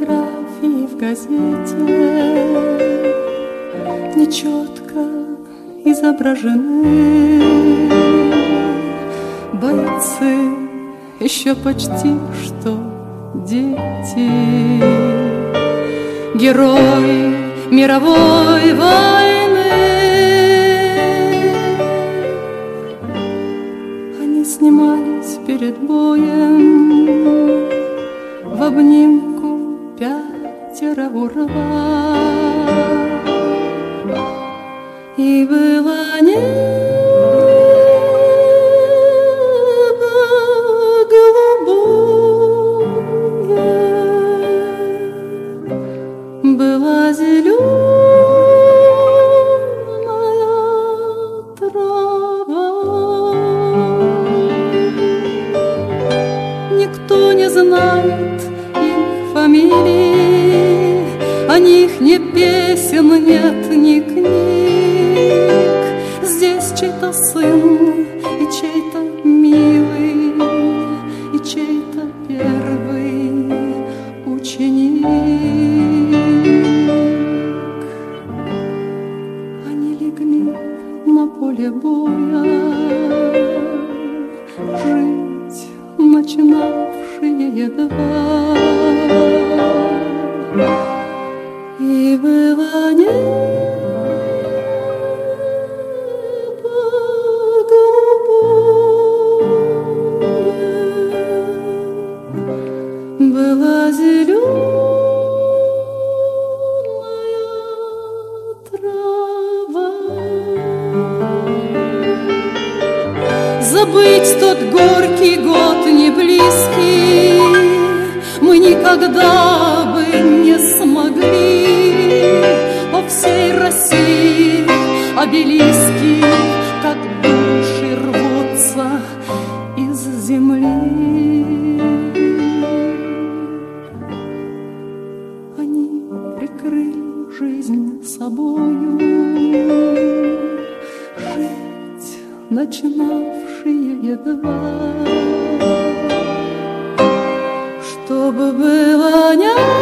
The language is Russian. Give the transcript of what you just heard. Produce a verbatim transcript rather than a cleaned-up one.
фотографии в газете нечетко изображены. Бойцы еще почти что дети, герои мировой войны. Они снимались перед боем в обнимку пятеро урва. И было небо голубое, была зеленая трава. Никто не знает их фамилий, о них ни песен нет, ни книг. Здесь чей-то сын и чей-то милый, и чей-то первый ученик. Они легли на поле боя, жить начинавшие едва. И было небо была зеленая трава. Забыть тот горький год не близкий мы никогда бы не смогли. По всей России обелиски, как души, рвутся из земли. Они прикрыли жизнь собою, жить начинавшие едва. Чтобы было не